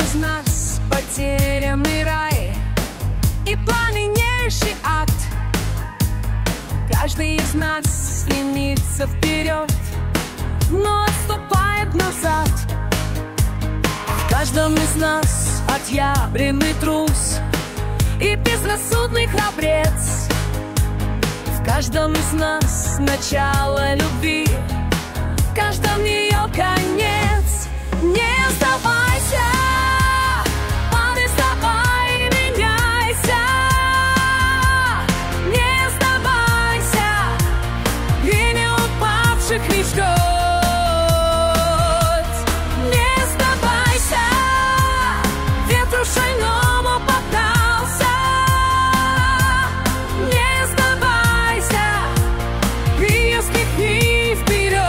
из нас потерянный рай и пламеннейший ад. Каждый из нас стремится вперед, но отступает назад. В каждом из нас отъявленный трус и безрассудный храбрец. В каждом из нас начало любви, в каждом ее конец. Не сдавайся, переставай, меняйся. Не сдавайся, и не упавших не ждет. Не сдавайся, ветру шальному поддался. Не сдавайся, и ускользни вперед.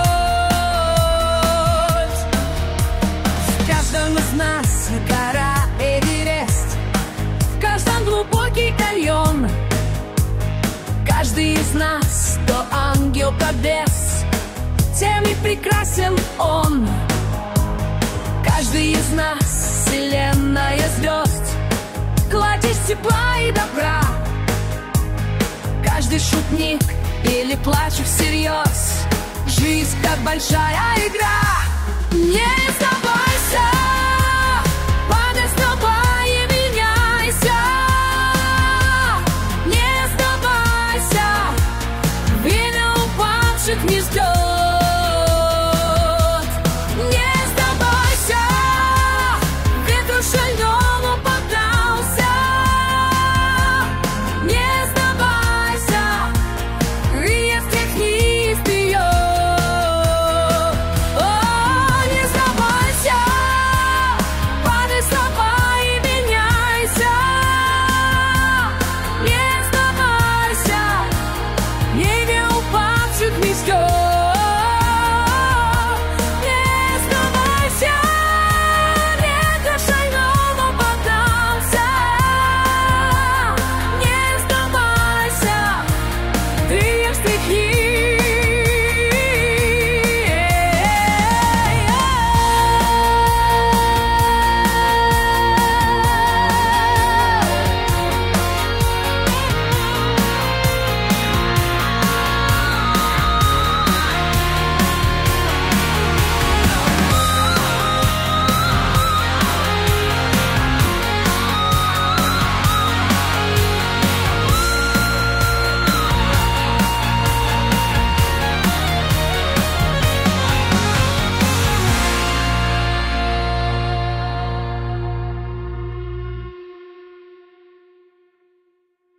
В каждом из нас гора Эверест, в каждом глубокий каньон. Каждый из нас то ангел, то бес, тем и прекрасен он. Каждый из нас вселенная звезд, кладезь тепла и добра. Каждый шутник или плачет всерьез, жизнь как большая игра. Не